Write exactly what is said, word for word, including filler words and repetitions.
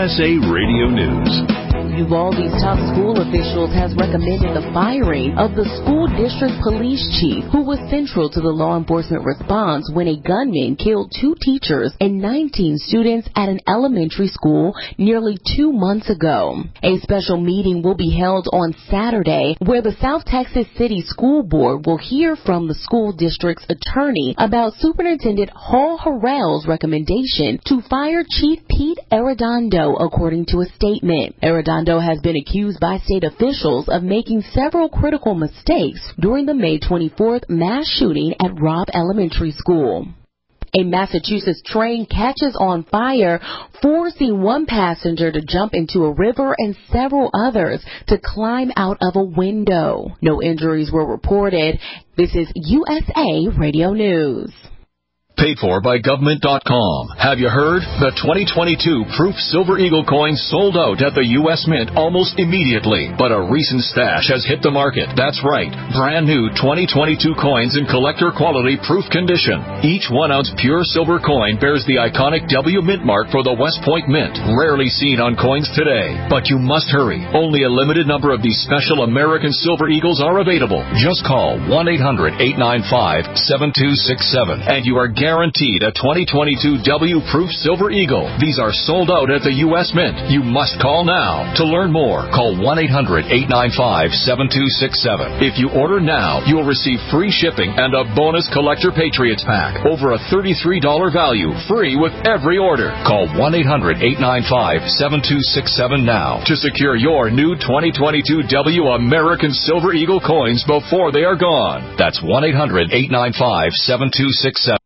S A Radio News. Uvalde's top school officials has recommended the firing of the school district police chief, who was central to the law enforcement response when a gunman killed two teachers and nineteen students at an elementary school nearly two months ago. A special meeting will be held on Saturday where the South Texas City School Board will hear from the school district's attorney about Superintendent Hall Harrell's recommendation to fire Chief Pete Arredondo, according to a statement. Arredondo has been accused by state officials of making several critical mistakes during the May twenty-fourth mass shooting at Robb Elementary School. A Massachusetts train catches on fire, forcing one passenger to jump into a river and several others to climb out of a window. No injuries were reported. This is U S A Radio News. Paid for by government dot com. Have you heard? The twenty twenty-two Proof Silver Eagle coin sold out at the U S Mint almost immediately, but a recent stash has hit the market. That's right. Brand new twenty twenty-two coins in collector quality proof condition. Each one ounce pure silver coin bears the iconic W Mint mark for the West Point Mint, rarely seen on coins today. But you must hurry. Only a limited number of these special American Silver Eagles are available. Just call one eight hundred eight nine five seven two six seven and you are guaranteed a twenty twenty-two W Proof Silver Eagle. These are sold out at the U S Mint. You must call now. To learn more, call one eight hundred eight nine five seven two six seven. If you order now, you will receive free shipping and a bonus Collector Patriots pack. Over a thirty-three dollars value, free with every order. Call one eight hundred eight nine five seven two six seven now to secure your new twenty twenty-two W American Silver Eagle coins before they are gone. That's one eight hundred eight nine five seven two six seven.